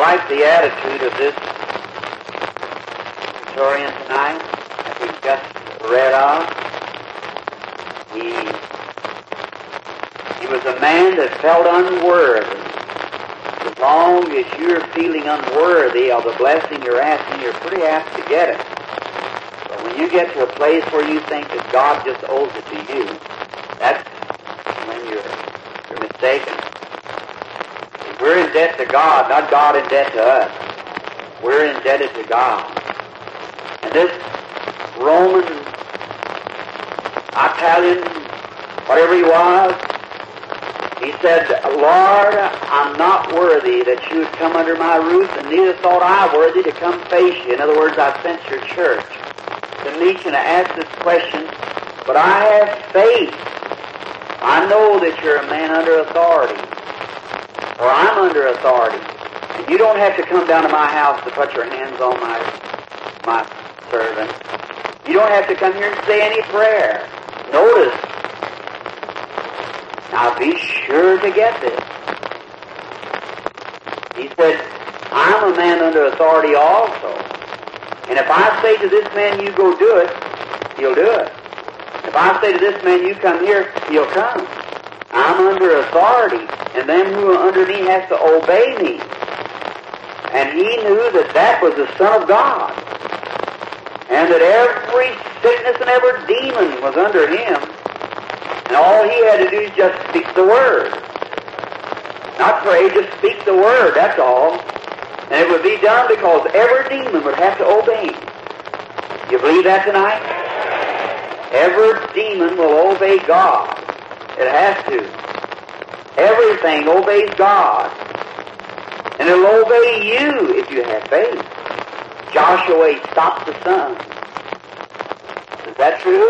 like the attitude of this historian tonight that we've just read of. He was a man that felt unworthy. As long as you're feeling unworthy of the blessing you're asking, you're pretty apt to get it. But when you get to a place where you think that God just owes it to you, that's when you're mistaken. We're in debt to God, not God in debt to us. We're indebted to God. And this Roman, Italian, whatever he was, he said, Lord, I'm not worthy that you would come under my roof, and neither thought I worthy to come face you. In other words, I sent your church to meet you and to ask this question, but I have faith. I know that you're a man under authority, or I'm under authority. And you don't have to come down to my house to put your hands on my servant. You don't have to come here and say any prayer. Notice, now be sure to get this. He said, I'm a man under authority also. And if I say to this man, you go do it, he'll do it. If I say to this man, you come here, he'll come. I'm under authority, and them who are under me has to obey me. And he knew that that was the Son of God, and that every sickness and every demon was under him, and all he had to do is just speak the Word. Not pray, just speak the Word, that's all. And it would be done because every demon would have to obey him. You believe that tonight? Every demon will obey God. It has to. Everything obeys God. And it'll obey you if you have faith. Joshua stopped the sun. Is that true?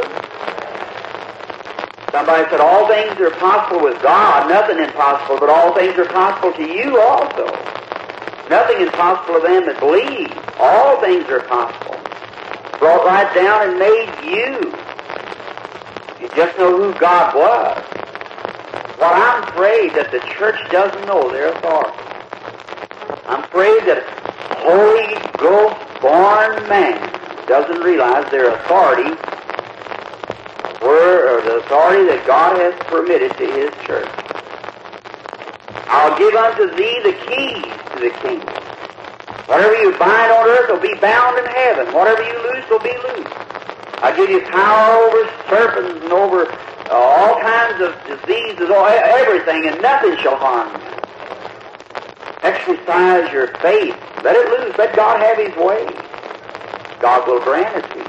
Somebody said, all things are possible with God, nothing impossible, but all things are possible to you also. Nothing impossible to them that believe. All things are possible. Brought right down and made you. You just know who God was. Well, I'm afraid that the church doesn't know their authority. I'm afraid that Holy Ghost-born man doesn't realize their authority, or the authority that God has permitted to His church. I'll give unto thee the keys to the kingdom. Whatever you bind on earth will be bound in heaven. Whatever you loose will be loose. I'll give you power over serpents and over all kinds of diseases, everything, and nothing shall harm you. Exercise your faith. Let it loose. Let God have His way. God will grant it to you.